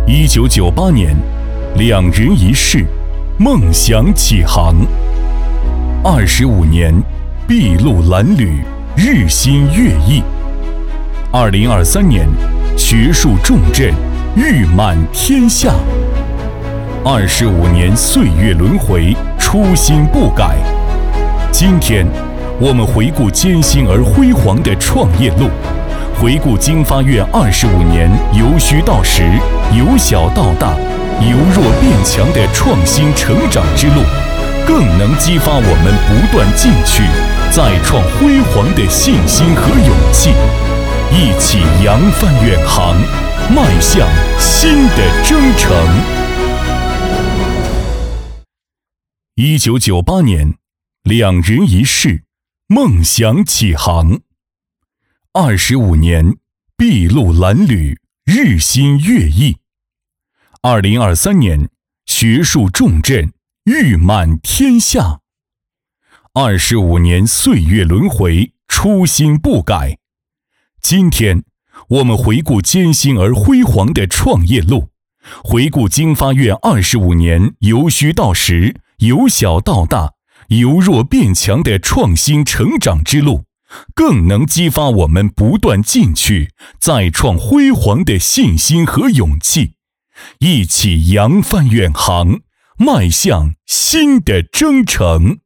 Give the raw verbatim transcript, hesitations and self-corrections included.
一九九八年，两人一室，梦想起航。二十五年，筚路蓝缕，日新月异。二零二三年，学术重镇，誉满天下。二十五年岁月轮回，初心不改。今天，我们回顾艰辛而辉煌的创业路，回顾经发院二十五年由虚到实、由小到大、由弱变强的创新成长之路，更能激发我们不断进取、再创辉煌的信心和勇气，一起扬帆远航，迈向新的征程。一九九八年，两人一室，梦想起航。二十五年，筚路蓝缕，日新月异。二零二三年，学术重镇，誉满天下。二十五年岁月轮回，初心不改。今天，我们回顾艰辛而辉煌的创业路，回顾经发院二十五年由虚到实、由小到大、由弱变强的创新成长之路，更能激发我们不断进取、再创辉煌的信心和勇气，一起扬帆远航，迈向新的征程。